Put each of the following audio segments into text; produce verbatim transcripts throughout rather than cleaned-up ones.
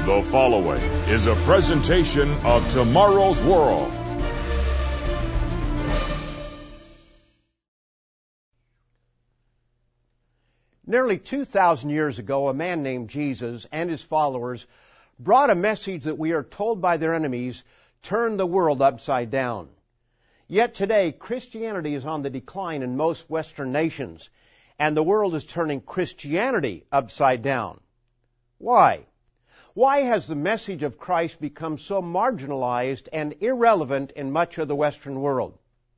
The following is a presentation of Tomorrow's World. Nearly two thousand years ago, a man named Jesus and his followers brought a message that we are told by their enemies turned the world upside down. Yet today, Christianity is on the decline in most Western nations, and the world is turning Christianity upside down. Why? Why has the message of Christ become so marginalized and irrelevant in much of the Western world?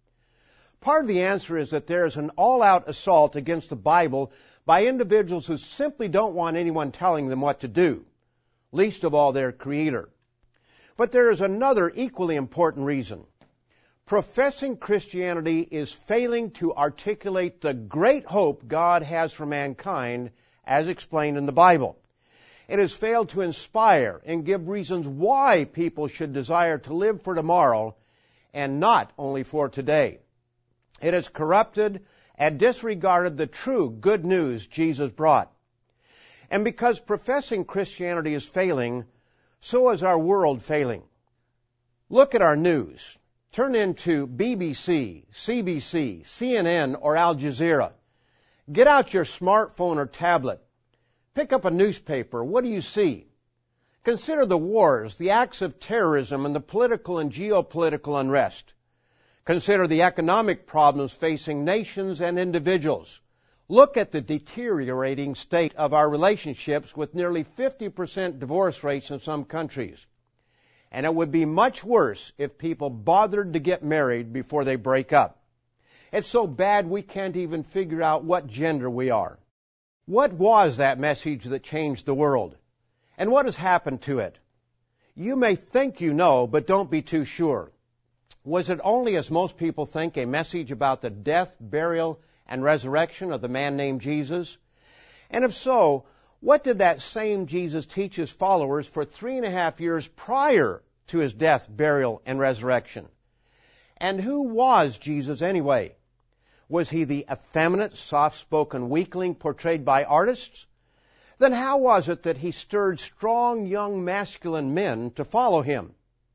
Part of the answer is that there is an all-out assault against the Bible by individuals who simply don't want anyone telling them what to do, least of all their Creator. But there is another equally important reason. Professing Christianity is failing to articulate the great hope God has for mankind as explained in the Bible. It has failed to inspire and give reasons why people should desire to live for tomorrow and not only for today. It has corrupted and disregarded the true good news Jesus brought. And because professing Christianity is failing, so is our world failing. Look at our news. Turn into B B C, C B C, C N N, or Al Jazeera. Get out your smartphone or tablet. Pick up a newspaper. What do you see? Consider the wars, the acts of terrorism, and the political and geopolitical unrest. Consider the economic problems facing nations and individuals. Look at the deteriorating state of our relationships with nearly fifty percent divorce rates in some countries. And it would be much worse if people bothered to get married before they break up. It's so bad we can't even figure out what gender we are. What was that message that changed the world? And what has happened to it? You may think you know, but don't be too sure. Was it only, as most people think, a message about the death, burial, and resurrection of the man named Jesus? And if so, what did that same Jesus teach his followers for three and a half years prior to his death, burial, and resurrection? And who was Jesus anyway? Was he the effeminate, soft-spoken weakling portrayed by artists? Then how was it that he stirred strong, young, masculine men to follow him?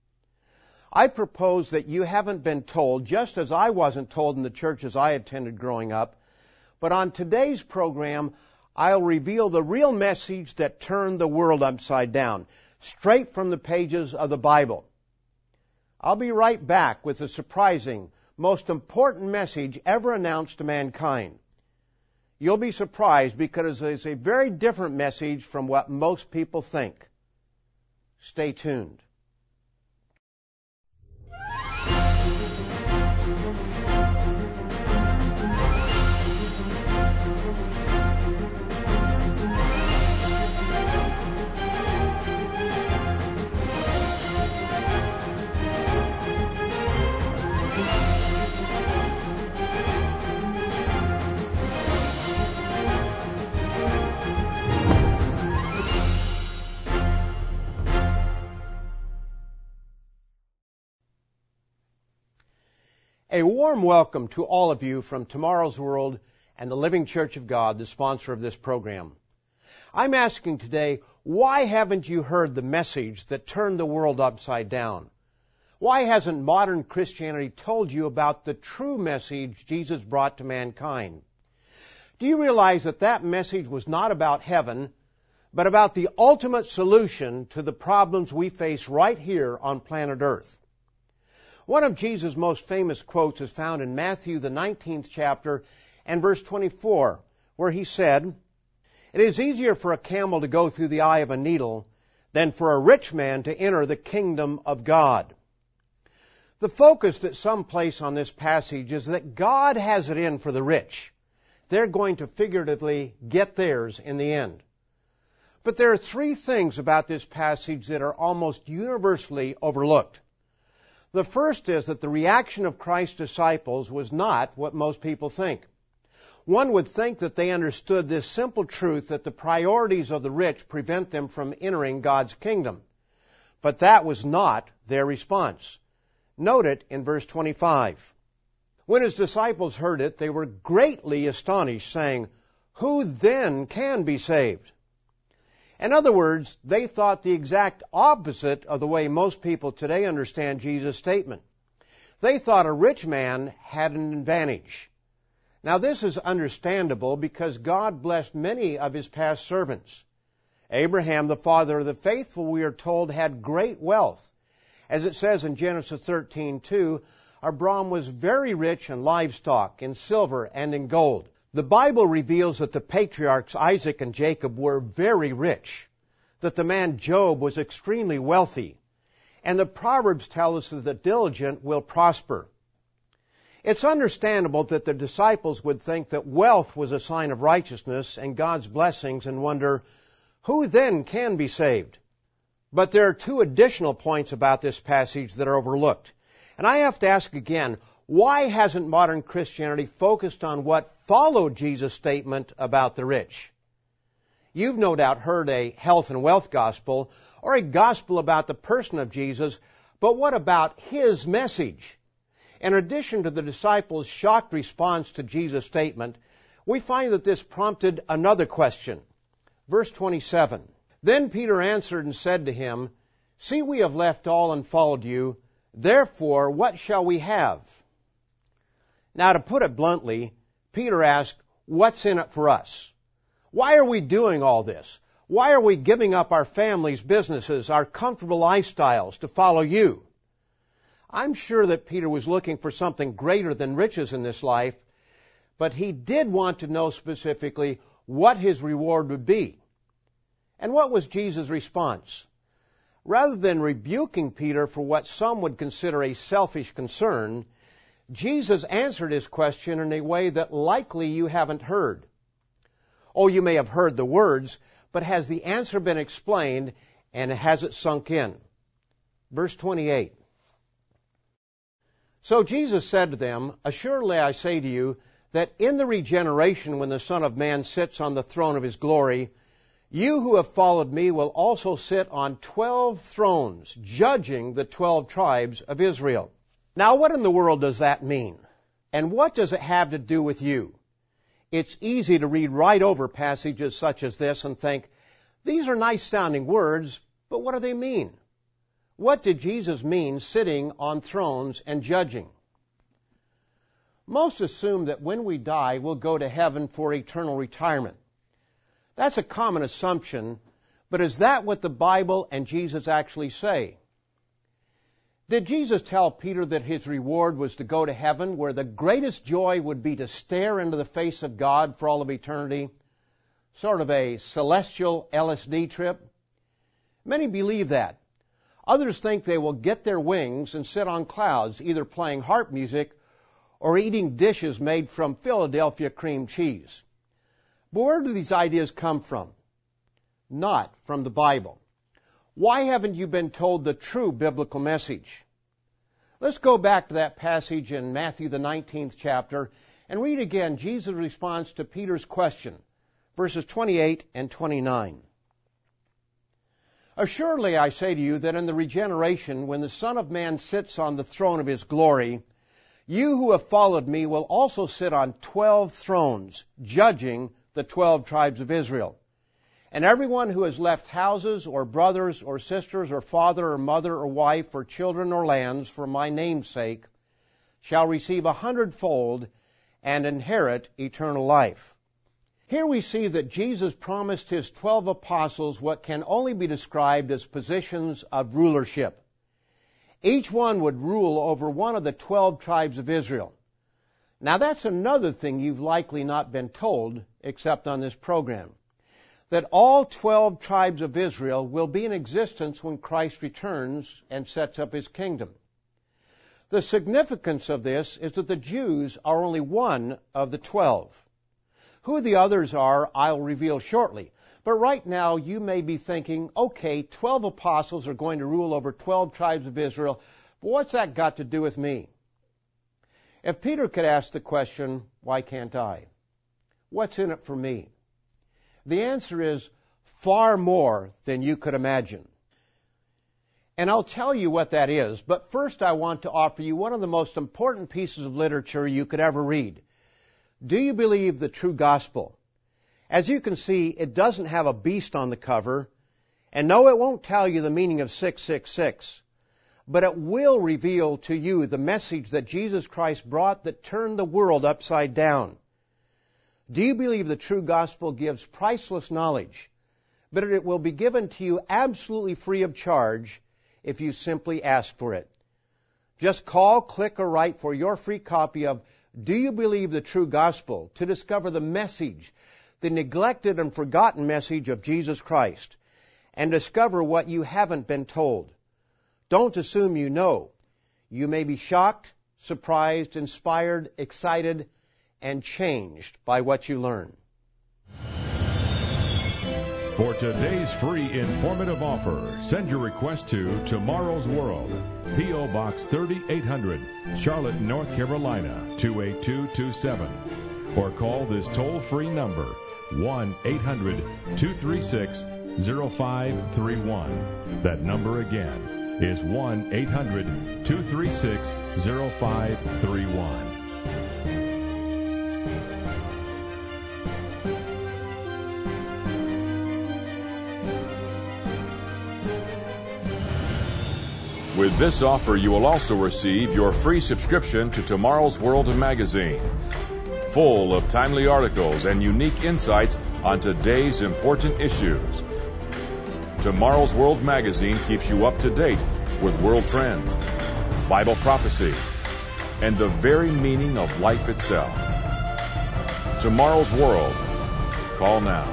I propose that you haven't been told, just as I wasn't told in the churches I attended growing up, but on today's program, I'll reveal the real message that turned the world upside down, straight from the pages of the Bible. I'll be right back with a surprising, most important message ever announced to mankind. You'll be surprised because it's a very different message from what most people think. Stay tuned. A warm welcome to all of you from Tomorrow's World and the Living Church of God, the sponsor of this program. I'm asking today, why haven't you heard the message that turned the world upside down? Why hasn't modern Christianity told you about the true message Jesus brought to mankind? Do you realize that that message was not about heaven, but about the ultimate solution to the problems we face right here on planet Earth? One of Jesus' most famous quotes is found in Matthew, the nineteenth chapter, and verse twenty-four, where he said, "It is easier for a camel to go through the eye of a needle than for a rich man to enter the kingdom of God." The focus that some place on this passage is that God has it in for the rich. They're going to figuratively get theirs in the end. But there are three things about this passage that are almost universally overlooked. The first is that the reaction of Christ's disciples was not what most people think. One would think that they understood this simple truth that the priorities of the rich prevent them from entering God's kingdom. But that was not their response. Note it in verse twenty-five. When his disciples heard it, they were greatly astonished, saying, "Who then can be saved?" In other words, they thought the exact opposite of the way most people today understand Jesus' statement. They thought a rich man had an advantage. Now this is understandable because God blessed many of His past servants. Abraham, the father of the faithful, we are told, had great wealth. As it says in Genesis thirteen two, Abram was very rich in livestock, in silver, and in gold. The Bible reveals that the patriarchs Isaac and Jacob were very rich, that the man Job was extremely wealthy, and the Proverbs tell us that the diligent will prosper. It's understandable that the disciples would think that wealth was a sign of righteousness and God's blessings and wonder, who then can be saved? But there are two additional points about this passage that are overlooked. And I have to ask again, why hasn't modern Christianity focused on what followed Jesus' statement about the rich? You've no doubt heard a health and wealth gospel or a gospel about the person of Jesus, but what about His message? In addition to the disciples' shocked response to Jesus' statement, we find that this prompted another question. Verse twenty-seven, Then Peter answered and said to him, See, we have left all and followed you. Therefore, what shall we have? Now, to put it bluntly, Peter asked, what's in it for us? Why are we doing all this? Why are we giving up our families, businesses, our comfortable lifestyles to follow you? I'm sure that Peter was looking for something greater than riches in this life, but he did want to know specifically what his reward would be. And what was Jesus' response? Rather than rebuking Peter for what some would consider a selfish concern, Jesus answered his question in a way that likely you haven't heard. Oh, you may have heard the words, but has the answer been explained and has it sunk in? Verse twenty-eight. So Jesus said to them, Assuredly I say to you, that in the regeneration when the Son of Man sits on the throne of His glory, you who have followed me will also sit on twelve thrones, judging the twelve tribes of Israel. Now, what in the world does that mean? And what does it have to do with you? It's easy to read right over passages such as this and think, these are nice sounding words, but what do they mean? What did Jesus mean sitting on thrones and judging? Most assume that when we die, we'll go to heaven for eternal retirement. That's a common assumption, but is that what the Bible and Jesus actually say? Did Jesus tell Peter that his reward was to go to heaven, where the greatest joy would be to stare into the face of God for all of eternity? Sort of a celestial L S D trip? Many believe that. Others think they will get their wings and sit on clouds, either playing harp music or eating dishes made from Philadelphia cream cheese. But where do these ideas come from? Not from the Bible. Why haven't you been told the true biblical message? Let's go back to that passage in Matthew the nineteenth chapter and read again Jesus' response to Peter's question, verses twenty-eight and twenty-nine. Assuredly I say to you that in the regeneration, when the Son of Man sits on the throne of His glory, you who have followed me will also sit on twelve thrones, judging the twelve tribes of Israel. And everyone who has left houses or brothers or sisters or father or mother or wife or children or lands for my name's sake shall receive a hundredfold and inherit eternal life. Here we see that Jesus promised His twelve apostles what can only be described as positions of rulership. Each one would rule over one of the twelve tribes of Israel. Now that's another thing you've likely not been told, except on this program, that all twelve tribes of Israel will be in existence when Christ returns and sets up His kingdom. The significance of this is that the Jews are only one of the twelve. Who the others are, I'll reveal shortly. But right now, you may be thinking, okay, twelve apostles are going to rule over twelve tribes of Israel, but what's that got to do with me? If Peter could ask the question, why can't I? What's in it for me? The answer is far more than you could imagine. And I'll tell you what that is, but first I want to offer you one of the most important pieces of literature you could ever read. Do you believe the true gospel? As you can see, it doesn't have a beast on the cover, and no, it won't tell you the meaning of six six six, but it will reveal to you the message that Jesus Christ brought that turned the world upside down. Do you believe the true gospel gives priceless knowledge, but it will be given to you absolutely free of charge if you simply ask for it? Just call, click, or write for your free copy of Do You Believe the True Gospel to discover the message, the neglected and forgotten message of Jesus Christ, and discover what you haven't been told. Don't assume you know. You may be shocked, surprised, inspired, excited, and changed by what you learn. For today's free informative offer, send your request to Tomorrow's World, P O. Box thirty-eight hundred, Charlotte, North Carolina, two eight two two seven. Or call this toll-free number, one eight hundred two three six zero five three one. That number again is one eight hundred two three six zero five three one. With this offer, you will also receive your free subscription to Tomorrow's World magazine, full of timely articles and unique insights on today's important issues. Tomorrow's World magazine keeps you up to date with world trends, Bible prophecy, and the very meaning of life itself. Tomorrow's World. Call now.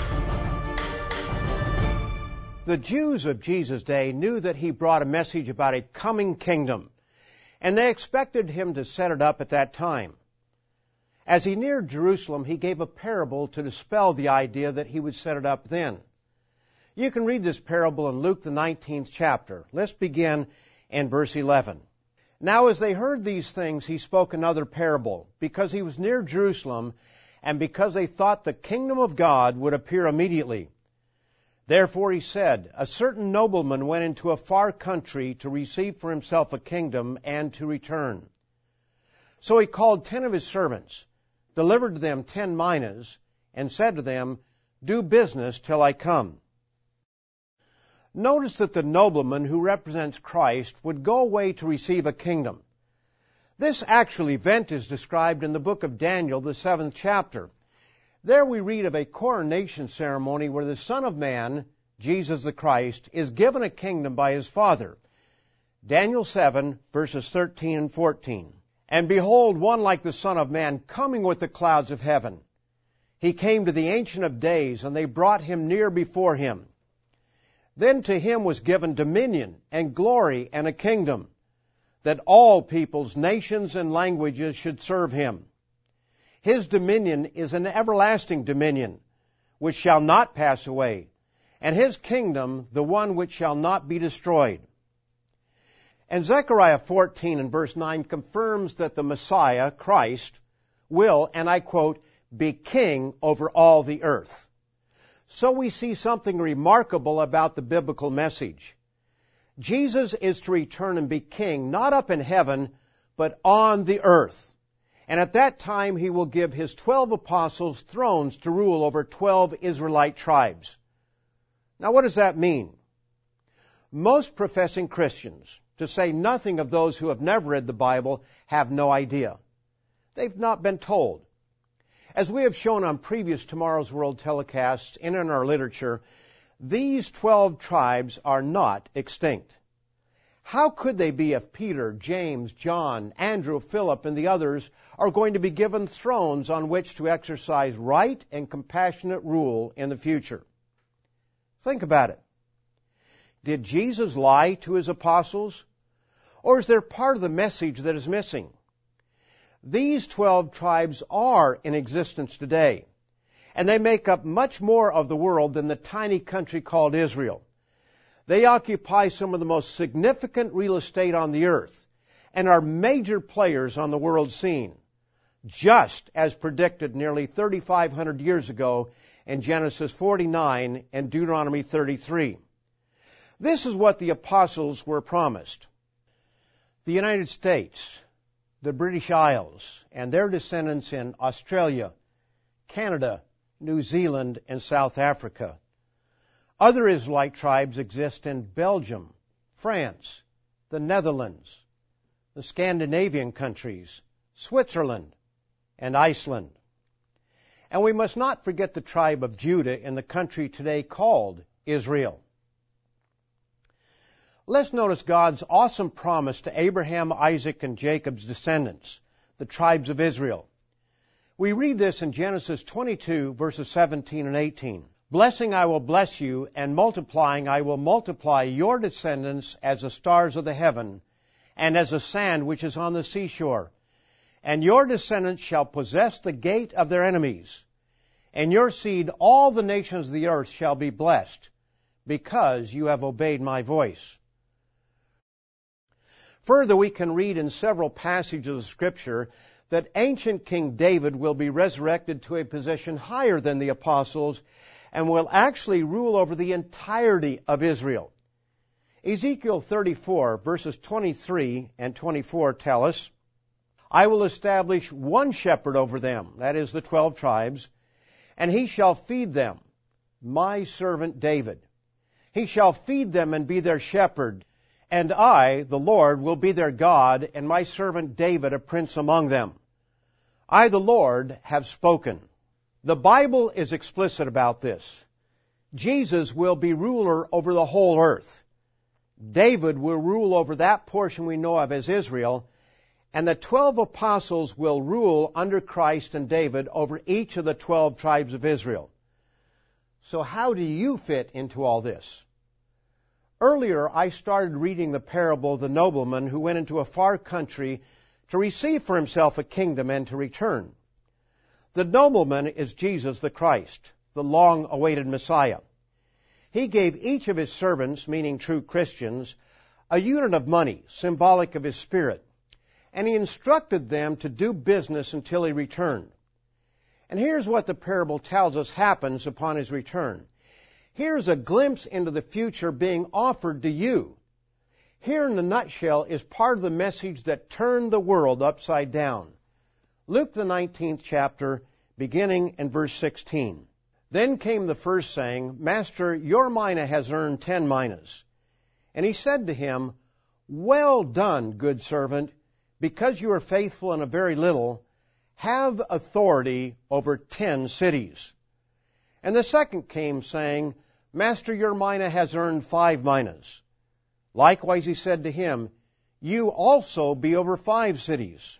The Jews of Jesus' day knew that he brought a message about a coming kingdom, and they expected him to set it up at that time. As he neared Jerusalem, he gave a parable to dispel the idea that he would set it up then. You can read this parable in Luke, the nineteenth chapter. Let's begin in verse eleven. Now as they heard these things, he spoke another parable, because he was near Jerusalem, and because they thought the kingdom of God would appear immediately. Therefore he said, A certain nobleman went into a far country to receive for himself a kingdom and to return. So he called ten of his servants, delivered to them ten minas, and said to them, Do business till I come. Notice that the nobleman who represents Christ would go away to receive a kingdom. This actual event is described in the book of Daniel, the seventh chapter. There we read of a coronation ceremony where the Son of Man, Jesus the Christ, is given a kingdom by his Father. Daniel seven, verses thirteen and fourteen. And behold, one like the Son of Man coming with the clouds of heaven. He came to the Ancient of Days, and they brought him near before him. Then to him was given dominion and glory and a kingdom, that all peoples, nations, and languages should serve him. His dominion is an everlasting dominion, which shall not pass away, and his kingdom the one which shall not be destroyed. And Zechariah fourteen and verse nine confirms that the Messiah, Christ, will, and I quote, be king over all the earth. So we see something remarkable about the biblical message. Jesus is to return and be king, not up in heaven, but on the earth. And at that time he will give his twelve apostles thrones to rule over twelve Israelite tribes. Now what does that mean? Most professing Christians, to say nothing of those who have never read the Bible, have no idea. They've not been told. As we have shown on previous Tomorrow's World telecasts and in our literature, these twelve tribes are not extinct. How could they be if Peter, James, John, Andrew, Philip, and the others are going to be given thrones on which to exercise right and compassionate rule in the future? Think about it. Did Jesus lie to his apostles? Or is there part of the message that is missing? These twelve tribes are in existence today, and they make up much more of the world than the tiny country called Israel. They occupy some of the most significant real estate on the earth and are major players on the world scene, just as predicted nearly thirty-five hundred years ago in Genesis forty-nine and Deuteronomy thirty-three. This is what the apostles were promised. The United States, the British Isles, and their descendants in Australia, Canada, New Zealand, and South Africa. Other Israelite tribes exist in Belgium, France, the Netherlands, the Scandinavian countries, Switzerland, and Iceland. And we must not forget the tribe of Judah in the country today called Israel. Let's notice God's awesome promise to Abraham, Isaac, and Jacob's descendants, the tribes of Israel. We read this in Genesis twenty-two, verses seventeen and eighteen. Blessing I will bless you, and multiplying I will multiply your descendants as the stars of the heaven, and as the sand which is on the seashore. And your descendants shall possess the gate of their enemies. And your seed all the nations of the earth shall be blessed, because you have obeyed my voice. Further, we can read in several passages of Scripture that ancient King David will be resurrected to a position higher than the apostles and will actually rule over the entirety of Israel. Ezekiel thirty-four, verses twenty-three and twenty-four tell us, I will establish one shepherd over them, that is the twelve tribes, and he shall feed them, my servant David. He shall feed them and be their shepherd, and I, the Lord, will be their God, and my servant David a prince among them. I, the Lord, have spoken. The Bible is explicit about this. Jesus will be ruler over the whole earth. David will rule over that portion we know of as Israel, and the twelve apostles will rule under Christ and David over each of the twelve tribes of Israel. So how do you fit into all this? Earlier, I started reading the parable of the nobleman who went into a far country to receive for himself a kingdom and to return. The nobleman is Jesus the Christ, the long-awaited Messiah. He gave each of his servants, meaning true Christians, a unit of money, symbolic of his spirit, and he instructed them to do business until he returned. And here's what the parable tells us happens upon his return. Here's a glimpse into the future being offered to you. Here in a nutshell is part of the message that turned the world upside down. Luke the nineteenth chapter, beginning in verse sixteen. Then came the first saying, Master, your mina has earned ten minas. And he said to him, Well done, good servant, because you are faithful in a very little, have authority over ten cities. And the second came saying, Master, your mina has earned five minas. Likewise he said to him, You also be over five cities.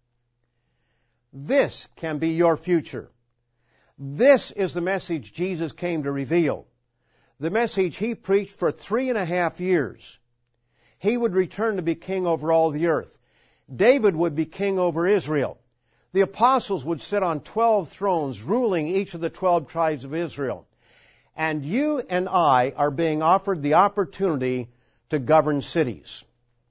This can be your future. This is the message Jesus came to reveal. The message he preached for three and a half years. He would return to be king over all the earth. David would be king over Israel. The apostles would sit on twelve thrones, ruling each of the twelve tribes of Israel. And you and I are being offered the opportunity to govern cities.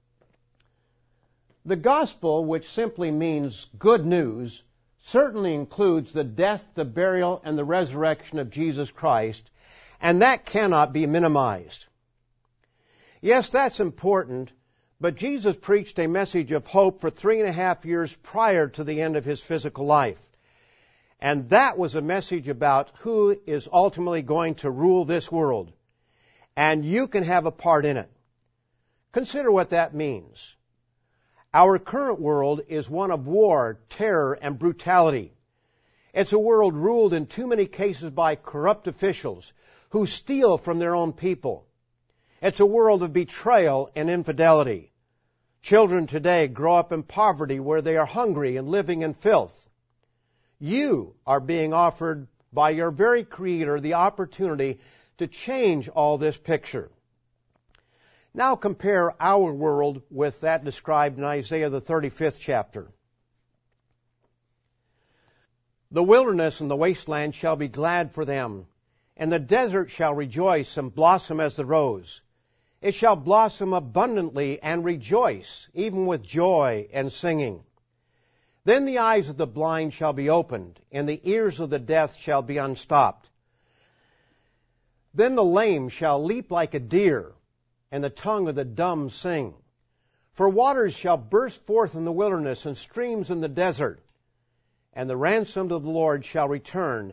The gospel, which simply means good news, certainly includes the death, the burial, and the resurrection of Jesus Christ, and that cannot be minimized. Yes, that's important, but Jesus preached a message of hope for three and a half years prior to the end of his physical life. And that was a message about who is ultimately going to rule this world. And you can have a part in it. Consider what that means. Our current world is one of war, terror, and brutality. It's a world ruled in too many cases by corrupt officials who steal from their own people. It's a world of betrayal and infidelity. Children today grow up in poverty where they are hungry and living in filth. You are being offered by your very Creator the opportunity to change all this picture. Now compare our world with that described in Isaiah the thirty-fifth chapter. The wilderness and the wasteland shall be glad for them, and the desert shall rejoice and blossom as the rose. It shall blossom abundantly and rejoice, even with joy and singing. Then the eyes of the blind shall be opened, and the ears of the deaf shall be unstopped. Then the lame shall leap like a deer, and the tongue of the dumb sing. For waters shall burst forth in the wilderness, and streams in the desert. And the ransomed of the Lord shall return,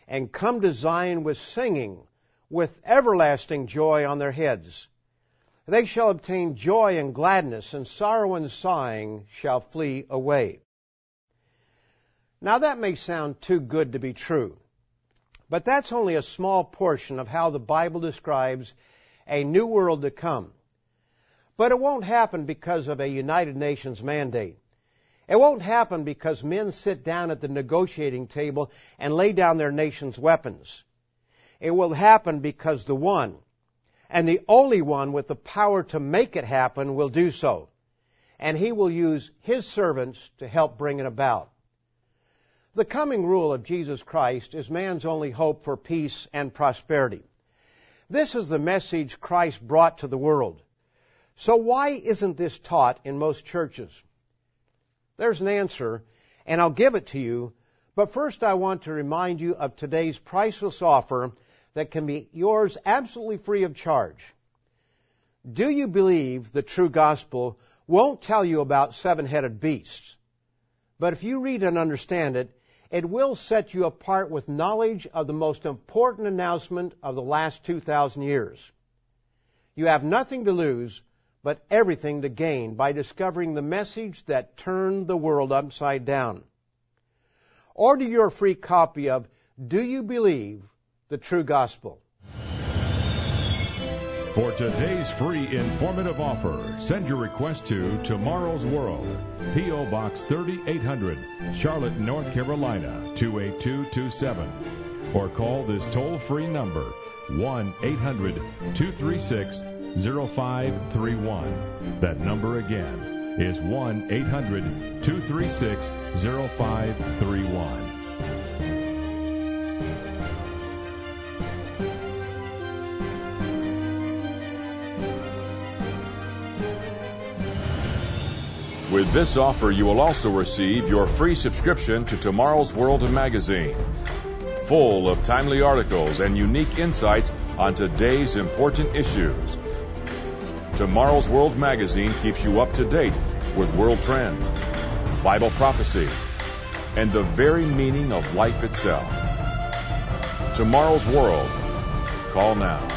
and come to Zion with singing, with everlasting joy on their heads. They shall obtain joy and gladness, and sorrow and sighing shall flee away. Now that may sound too good to be true, but that's only a small portion of how the Bible describes a new world to come. But it won't happen because of a United Nations mandate. It won't happen because men sit down at the negotiating table and lay down their nation's weapons. It will happen because the one, and the only one with the power to make it happen, will do so. And he will use his servants to help bring it about. The coming rule of Jesus Christ is man's only hope for peace and prosperity. This is the message Christ brought to the world. So why isn't this taught in most churches? There's an answer, and I'll give it to you. But first I want to remind you of today's priceless offer that can be yours absolutely free of charge. Do you believe the true gospel won't tell you about seven-headed beasts? But if you read and understand it, it will set you apart with knowledge of the most important announcement of the last two thousand years. You have nothing to lose, but everything to gain by discovering the message that turned the world upside down. Order your free copy of Do You Believe the True Gospel? For today's free informative offer, send your request to Tomorrow's World, P O Box thirty-eight hundred, Charlotte, North Carolina, two eight two two seven. Or call this toll-free number, one eight hundred two three six zero five three one. That number again is one eight hundred two three six zero five three one. With this offer, you will also receive your free subscription to Tomorrow's World magazine, full of timely articles and unique insights on today's important issues. Tomorrow's World magazine keeps you up to date with world trends, Bible prophecy, and the very meaning of life itself. Tomorrow's World. Call now.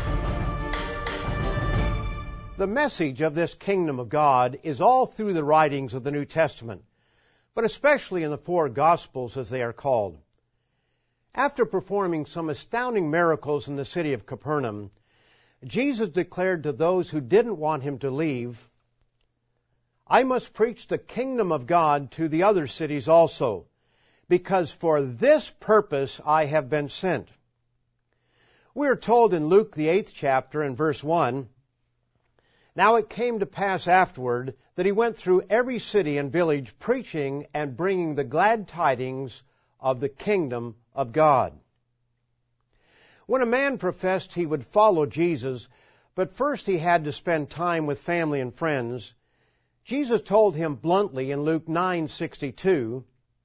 The message of this kingdom of God is all through the writings of the New Testament, but especially in the four Gospels as they are called. After performing some astounding miracles in the city of Capernaum, Jesus declared to those who didn't want him to leave, I must preach the kingdom of God to the other cities also, because for this purpose I have been sent. We are told in Luke the eighth chapter and verse one, Now it came to pass afterward that he went through every city and village preaching and bringing the glad tidings of the kingdom of God. When a man professed he would follow Jesus, but first he had to spend time with family and friends, Jesus told him bluntly in Luke nine sixty-two,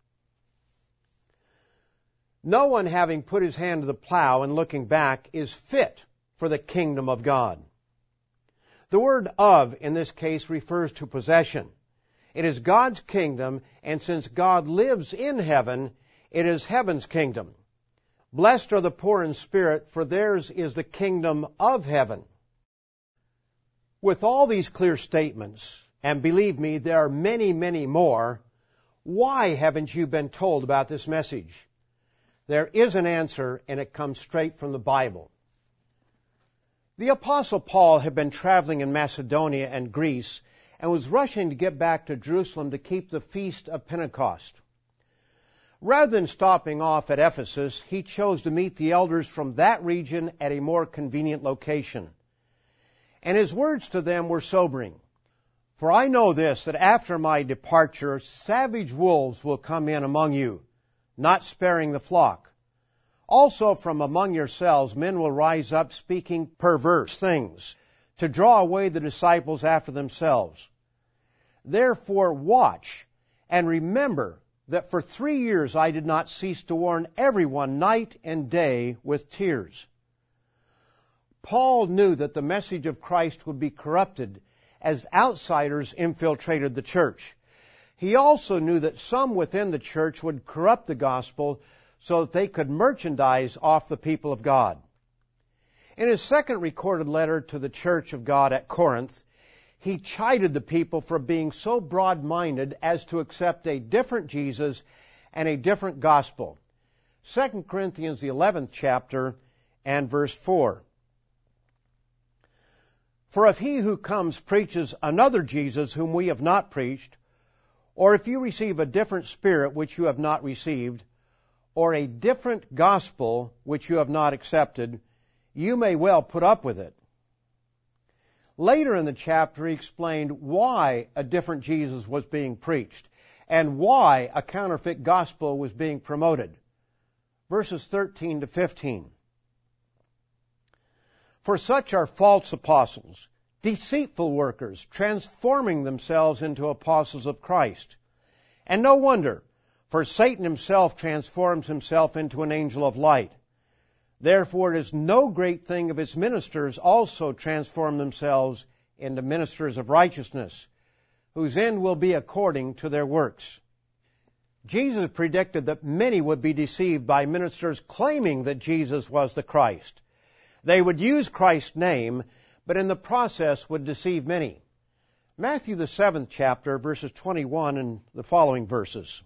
No one having put his hand to the plow and looking back is fit for the kingdom of God. The word of in this case refers to possession. It is God's kingdom, and since God lives in heaven, it is heaven's kingdom. Blessed are the poor in spirit, for theirs is the kingdom of heaven. With all these clear statements, and believe me, there are many, many more, why haven't you been told about this message? There is an answer, and it comes straight from the Bible. The Apostle Paul had been traveling in Macedonia and Greece and was rushing to get back to Jerusalem to keep the Feast of Pentecost. Rather than stopping off at Ephesus, he chose to meet the elders from that region at a more convenient location. And his words to them were sobering. For I know this, that after my departure, savage wolves will come in among you, not sparing the flock. Also from among yourselves men will rise up speaking perverse things, to draw away the disciples after themselves. Therefore watch, and remember that for three years I did not cease to warn everyone night and day with tears. Paul knew that the message of Christ would be corrupted as outsiders infiltrated the church. He also knew that some within the church would corrupt the gospel, so that they could merchandise off the people of God. In his second recorded letter to the church of God at Corinth, he chided the people for being so broad-minded as to accept a different Jesus and a different gospel. Second Corinthians, the eleventh chapter, and verse four. For if he who comes preaches another Jesus whom we have not preached, or if you receive a different spirit which you have not received, or a different gospel which you have not accepted, you may well put up with it. Later in the chapter, he explained why a different Jesus was being preached and why a counterfeit gospel was being promoted. Verses thirteen to fifteen. For such are false apostles, deceitful workers, transforming themselves into apostles of Christ. And no wonder, for Satan himself transforms himself into an angel of light. Therefore it is no great thing if his ministers also transform themselves into ministers of righteousness, whose end will be according to their works. Jesus predicted that many would be deceived by ministers claiming that Jesus was the Christ. They would use Christ's name, but in the process would deceive many. Matthew the seventh chapter, verses twenty-one and the following verses.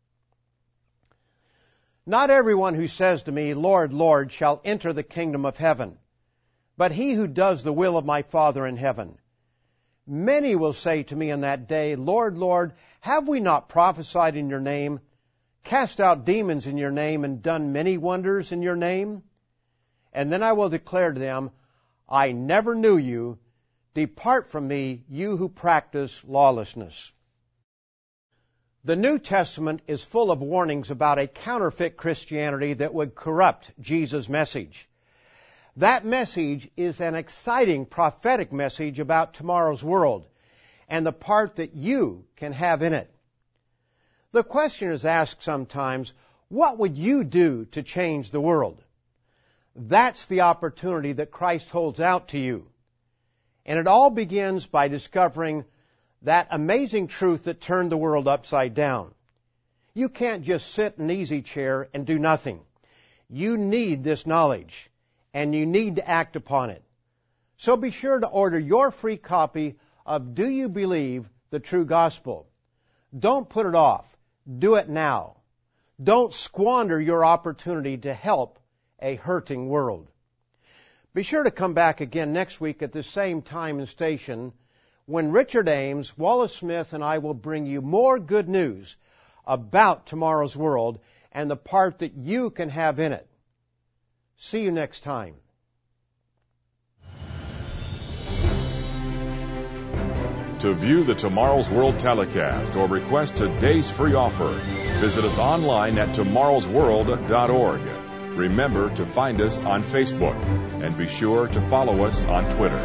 Not everyone who says to me, Lord, Lord, shall enter the kingdom of heaven, but he who does the will of my Father in heaven. Many will say to me in that day, Lord, Lord, have we not prophesied in your name, cast out demons in your name, and done many wonders in your name? And then I will declare to them, I never knew you. Depart from me, you who practice lawlessness. The New Testament is full of warnings about a counterfeit Christianity that would corrupt Jesus' message. That message is an exciting prophetic message about tomorrow's world and the part that you can have in it. The question is asked sometimes, what would you do to change the world? That's the opportunity that Christ holds out to you. And it all begins by discovering that amazing truth that turned the world upside down. You can't just sit in an easy chair and do nothing. You need this knowledge, and you need to act upon it. So be sure to order your free copy of Do You Believe the True Gospel? Don't put it off. Do it now. Don't squander your opportunity to help a hurting world. Be sure to come back again next week at the same time and station when Richard Ames, Wallace Smith, and I will bring you more good news about tomorrow's world and the part that you can have in it. See you next time. To view the Tomorrow's World telecast or request today's free offer, visit us online at tomorrows world dot org. Remember to find us on Facebook and be sure to follow us on Twitter.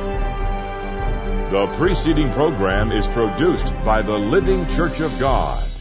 The preceding program is produced by the Living Church of God.